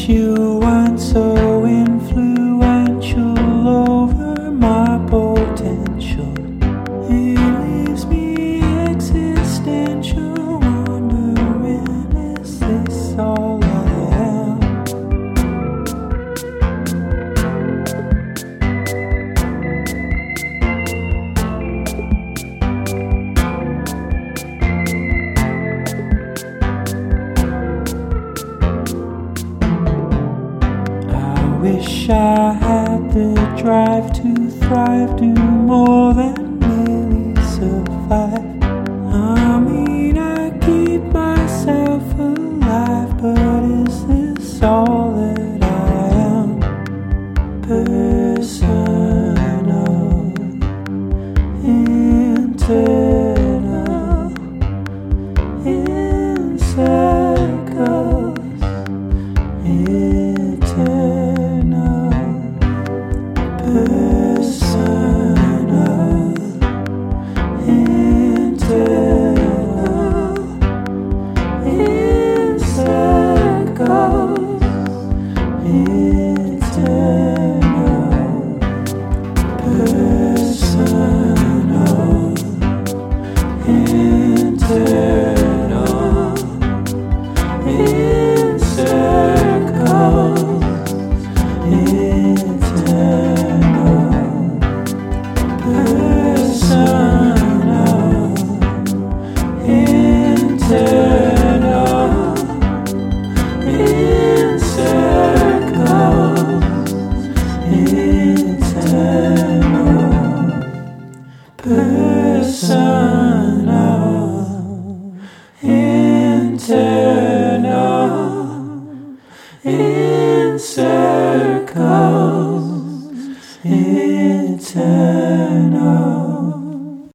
you weren't so influential over my potential. It leaves me existential, wondering, is this all I am? Wish I had the drive to thrive, do more than merely survive. I mean, I keep myself alive, but is this all that I am? Personal, internal, in circles, personal, internal, in circles, eternal, personal, internal, in circles, in circles, eternal.